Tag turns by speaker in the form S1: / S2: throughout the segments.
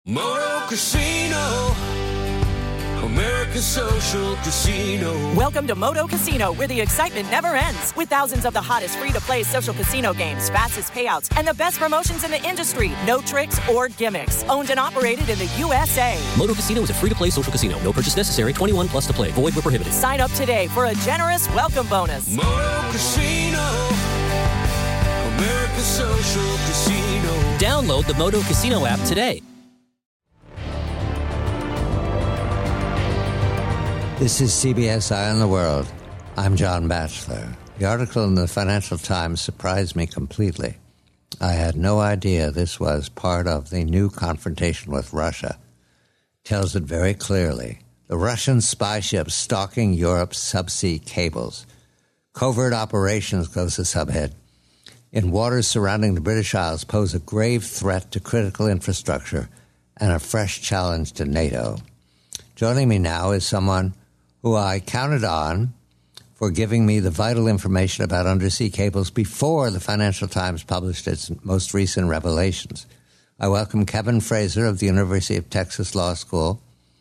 S1: Moto Casino, America's social casino.
S2: Welcome to Moto Casino, where the excitement never ends. With thousands of the hottest free-to-play social casino games, fastest payouts, and the best promotions in the industry. No tricks or gimmicks. Owned and operated in the USA.
S3: Moto Casino is a free-to-play social casino. No purchase necessary. 21 plus to play. Void where prohibited.
S2: Sign up today for a generous welcome bonus.
S1: Moto Casino, America's social casino.
S3: Download the Moto Casino app today.
S4: This is CBS Eye on the World. I'm John Batchelor. The article in the Financial Times surprised me completely. I had no idea this was part of the new confrontation with Russia. It tells it very clearly. The Russian spy ships stalking Europe's subsea cables. Covert operations, goes the subhead, in waters surrounding the British Isles pose a grave threat to critical infrastructure and a fresh challenge to NATO. Joining me now is someone who I counted on for giving me the vital information about undersea cables before the Financial Times published its most recent revelations. I welcome Kevin Fraser of the University of Texas Law School,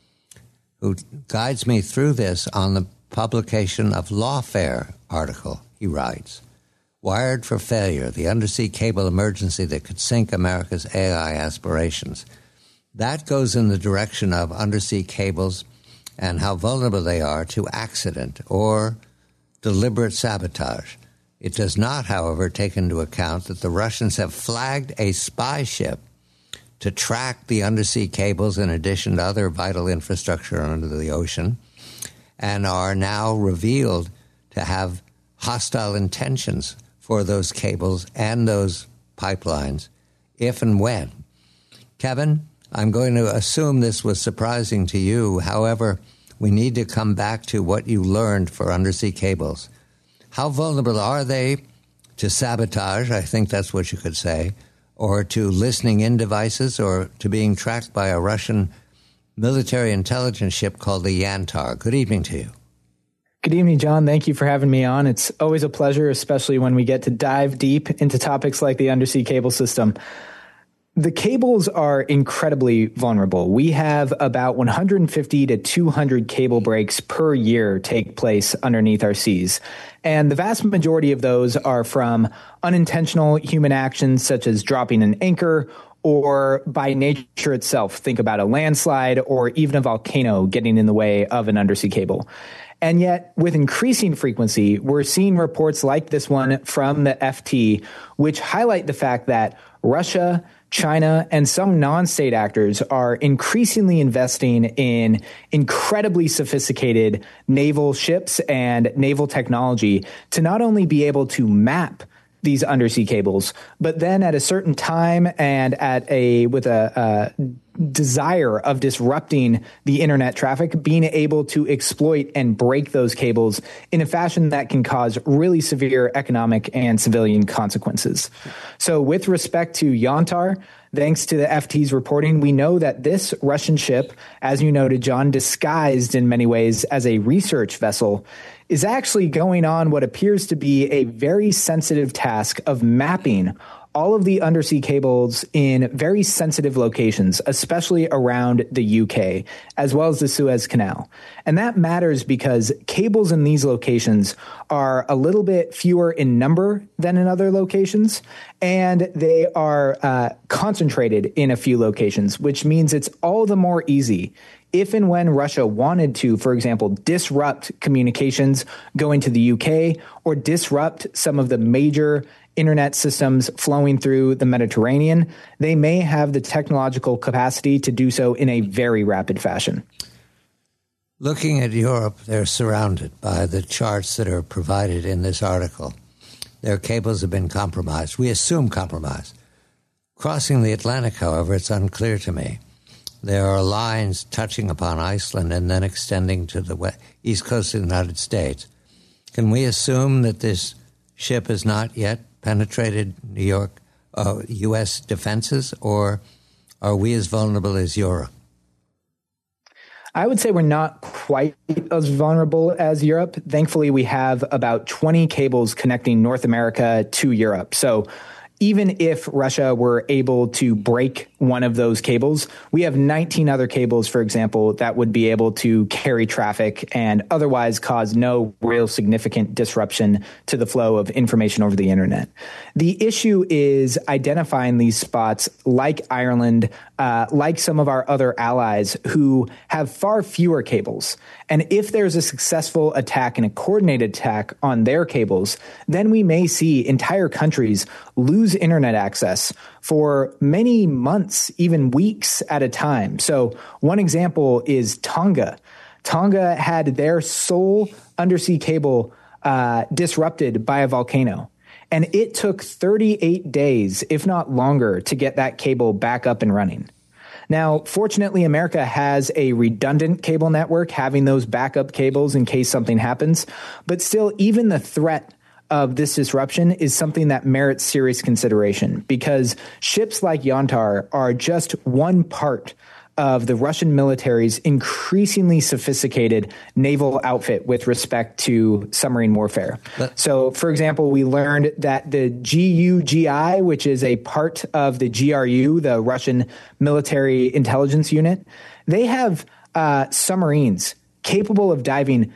S4: who guides me through this on the publication of Lawfare article. He writes, "Wired for Failure, the undersea cable emergency that could sink America's AI aspirations." That goes in the direction of undersea cables and how vulnerable they are to accident or deliberate sabotage. It does not, however, take into account that the Russians have flagged a spy ship to track the undersea cables in addition to other vital infrastructure under the ocean, and are now revealed to have hostile intentions for those cables and those pipelines, if and when. Kevin, I'm going to assume this was surprising to you. However, we need to come back to what you learned for undersea cables. How vulnerable are they to sabotage, I think that's what you could say, or to listening in devices, or to being tracked by a Russian military intelligence ship called the Yantar? Good evening to you.
S5: Good evening, John. Thank you for having me on. It's always a pleasure, especially when we get to dive deep into topics like the undersea cable system. The cables are incredibly vulnerable. We have about 150 to 200 cable breaks per year take place underneath our seas. And the vast majority of those are from unintentional human actions, such as dropping an anchor, or by nature itself. Think about a landslide or even a volcano getting in the way of an undersea cable. And yet, with increasing frequency, we're seeing reports like this one from the FT, which highlight the fact that Russia, China, and some non-state actors are increasingly investing in incredibly sophisticated naval ships and naval technology to not only be able to map these undersea cables, but then at a certain time and with a desire of disrupting the internet traffic, being able to exploit and break those cables in a fashion that can cause really severe economic and civilian consequences. So with respect to Yantar, thanks to the FT's reporting, we know that this Russian ship, as you noted, John, disguised in many ways as a research vessel, is actually going on what appears to be a very sensitive task of mapping all of the undersea cables in very sensitive locations, especially around the UK, as well as the Suez Canal. And that matters because cables in these locations are a little bit fewer in number than in other locations, and they are concentrated in a few locations, which means it's all the more easy if and when Russia wanted to, for example, disrupt communications going to the UK or disrupt some of the major internet systems flowing through the Mediterranean, they may have the technological capacity to do so in a very rapid fashion.
S4: Looking at Europe, they're surrounded by the charts that are provided in this article. Their cables have been compromised. We assume compromised. Crossing the Atlantic, however, it's unclear to me. There are lines touching upon Iceland and then extending to the east coast of the United States. Can we assume that this ship has not yet penetrated U.S. defenses, or are we as vulnerable as Europe?
S5: I would say we're not quite as vulnerable as Europe. Thankfully, we have about 20 cables connecting North America to Europe. So even if Russia were able to break one of those cables, we have 19 other cables, for example, that would be able to carry traffic and otherwise cause no real significant disruption to the flow of information over the internet. The issue is identifying these spots like Ireland, like some of our other allies who have far fewer cables. And if there's a successful attack and a coordinated attack on their cables, then we may see entire countries lose internet access for many months, even weeks at a time. So one example is Tonga. Tonga had their sole undersea cable disrupted by a volcano. And it took 38 days, if not longer, to get that cable back up and running. Now, fortunately, America has a redundant cable network, having those backup cables in case something happens. But still, even the threat of this disruption is something that merits serious consideration, because ships like Yantar are just one part of the Russian military's increasingly sophisticated naval outfit with respect to submarine warfare. So, for example, we learned that the GUGI, which is a part of the GRU, the Russian military intelligence unit, they have submarines capable of diving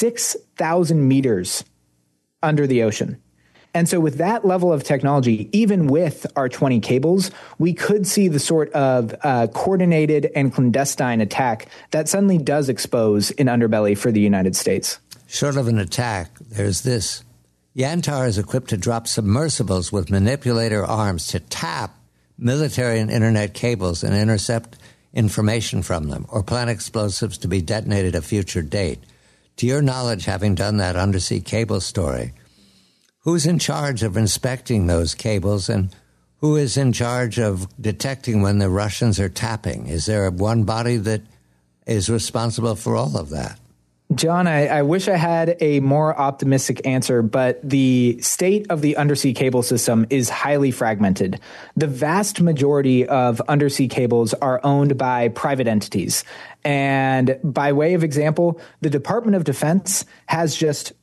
S5: 6,000 meters under the ocean. And so with that level of technology, even with our 20 cables, we could see the sort of coordinated and clandestine attack that suddenly does expose an underbelly for the United States.
S4: Short of an attack, there's this. Yantar is equipped to drop submersibles with manipulator arms to tap military and internet cables and intercept information from them, or plant explosives to be detonated at a future date. To your knowledge, having done that undersea cable story, who's in charge of inspecting those cables, and who is in charge of detecting when the Russians are tapping? Is there one body that is responsible for all of that?
S5: John, I wish I had a more optimistic answer, but the state of the undersea cable system is highly fragmented. The vast majority of undersea cables are owned by private entities. And by way of example, the Department of Defense has just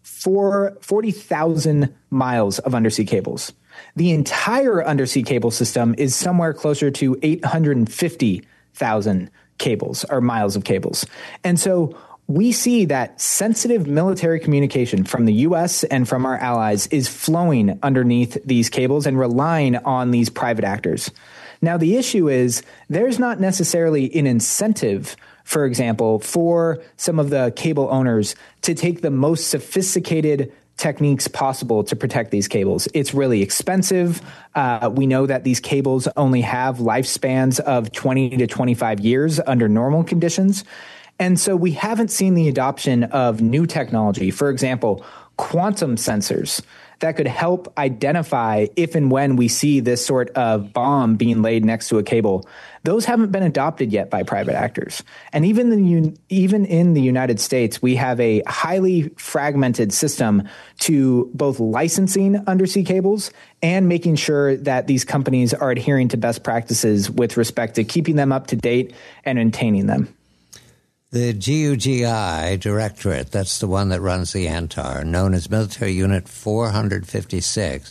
S5: 40,000 miles of undersea cables. The entire undersea cable system is somewhere closer to 850,000 cables or miles of cables. And so we see that sensitive military communication from the U.S. and from our allies is flowing underneath these cables and relying on these private actors. Now, the issue is there's not necessarily an incentive, for example, for some of the cable owners to take the most sophisticated techniques possible to protect these cables. It's really expensive. We know that these cables only have lifespans of 20 to 25 years under normal conditions. And so we haven't seen the adoption of new technology, for example, quantum sensors that could help identify if and when we see this sort of bomb being laid next to a cable. Those haven't been adopted yet by private actors. And even in the United States, we have a highly fragmented system to both licensing undersea cables and making sure that these companies are adhering to best practices with respect to keeping them up to date and maintaining them.
S4: The GUGI Directorate, that's the one that runs the Yantar, known as Military Unit 456,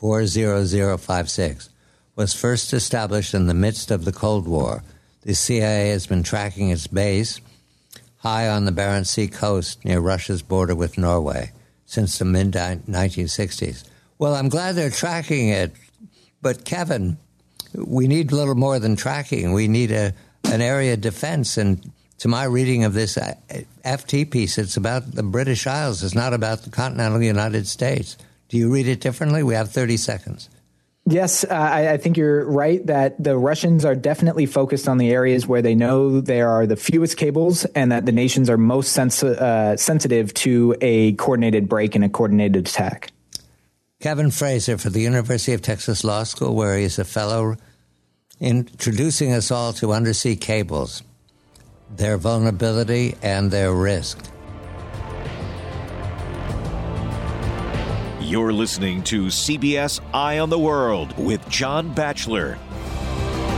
S4: was first established in the midst of the Cold War. The CIA has been tracking its base high on the Barents Sea coast near Russia's border with Norway since the mid-1960s. Well, I'm glad they're tracking it, but Kevin, we need a little more than tracking. We need an area of defense, and to my reading of this FT piece, it's about the British Isles. It's not about the continental United States. Do you read it differently? We have 30 seconds.
S5: Yes, I think you're right that the Russians are definitely focused on the areas where they know there are the fewest cables and that the nations are most sensitive to a coordinated break and a coordinated attack.
S4: Kevin Fraser for the University of Texas Law School, where he is a fellow, introducing us all to undersea cables, their vulnerability and their risk.
S6: You're listening to CBS Eye on the World with John Batchelor.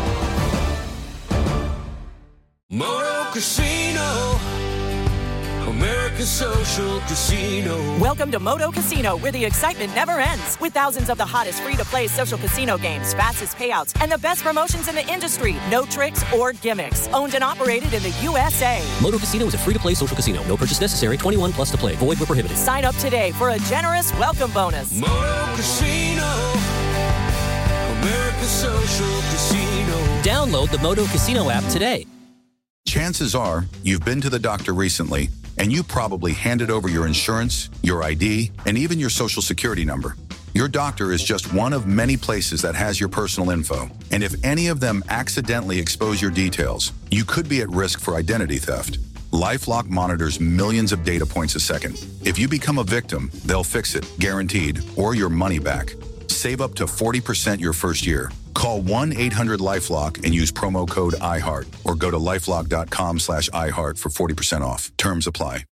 S1: Moto Casino, American Social Casino.
S2: Welcome to Moto Casino, where the excitement never ends. With thousands of the hottest free-to-play social casino games, fastest payouts, and the best promotions in the industry. No tricks or gimmicks. Owned and operated in the USA.
S3: Moto Casino is a free-to-play social casino. No purchase necessary. 21 plus to play. Void where prohibited.
S2: Sign up today for a generous welcome bonus.
S1: Moto Casino. American Social Casino.
S3: Download the Moto Casino app today.
S7: Chances are you've been to the doctor recently, and you probably handed over your insurance, your ID, and even your social security number. Your doctor is just one of many places that has your personal info. And if any of them accidentally expose your details, you could be at risk for identity theft. LifeLock monitors millions of data points a second. If you become a victim, they'll fix it, guaranteed, or your money back. Save up to 40% your first year. Call 1-800-LifeLock and use promo code IHEART or go to lifelock.com/iHeart for 40% off. Terms apply.